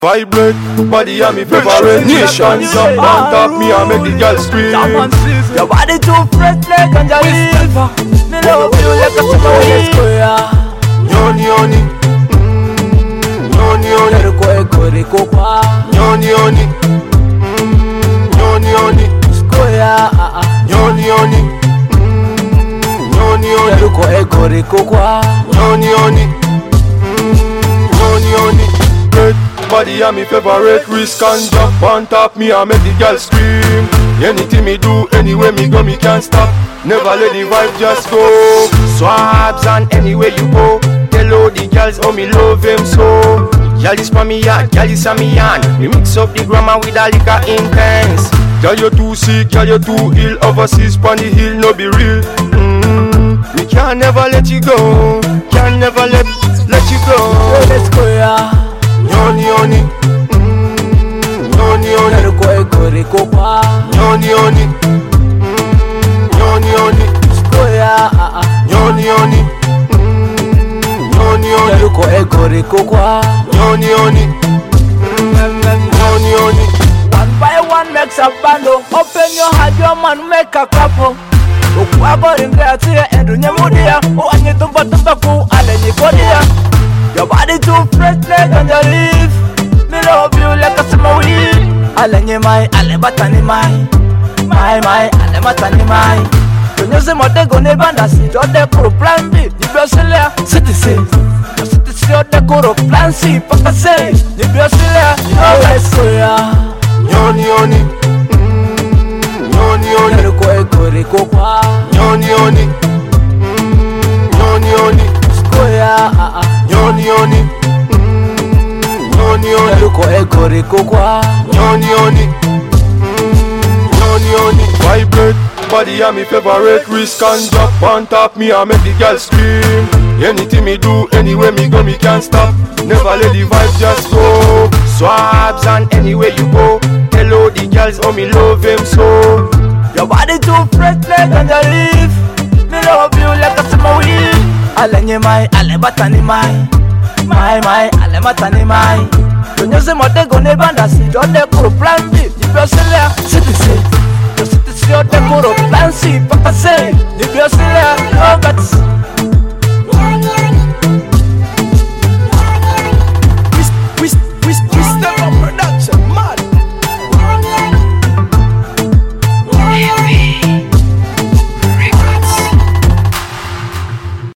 Vibrate, body and me favorite nation. Jump on top me and make the girl scream. Your body too fresh like ganja leaf. Me love you like a summer Yoni yoni, yoni yoni. Rico eko rico pa. Yoni yoni, yoni yoni. Square. Yoni yoni, yoni yoni. Rico eko rico kwa. Yoni yoni, yoni yoni. Body and me favorite risk and jump on top me and make the girl scream. Anything me do, anywhere me go, me can't stop. Never let the vibe just go. Swabs and anywhere you go. Tell all the girls how me love them so. Girl is for me ya, girl is for me yan. We mix up the grammar with a liquor intense. Girl you too sick, girl you too ill. Overseas pon the hill no be real. We can never let you go. Can never let you go. Let's go ya. Yoni yoni, yoni yoni. Rico eko rico pa. Yoni yoni, yoni yoni. Square. Yoni yoni, yoni yoni. Rico eko rico kwa. Yoni yoni, yoni yoni. One by one makes a bando. Open your heart, your man make a couple. Ukwago ringratia endu nyemudia. Uanye tumba ku ale nikodia. Your body too fresh like ganja leaf. Me love you like a summer wind. Ale nye mai, ale batani mai. Mai, ale batani mai. Tunyuzi mote gone banda si jode kuro plan B. Nibiosile, citizen. Citizen jode kuro plan C. Paka say, nibiosile. Let's go ya. Yoni yoni, yoni yoni. Rico eko rico kwa. Yoni yoni, yoni yoni. Square. Yoni yoni, yoni yoni. Rico eko rico kwa. Yoni yoni, yoni yoni. Vibrate, body and me favorite risk and drop on top me and make the girl scream. Anything me do, anywhere me go, me can't stop. Never let the vibe just go. Swabs and anywhere you go. Tell all the girls how me love them so. Your body too fresh like ganja leaf. Me love you like a summer wind. Ale nye mai, ale batani mai. Mai, ale matani mai. Tunyuzi mote gone banda si jode kuro plan B. Nibiosile, citizen. Citizen jode kuro plan C. Papa say, nibiosile, no guts.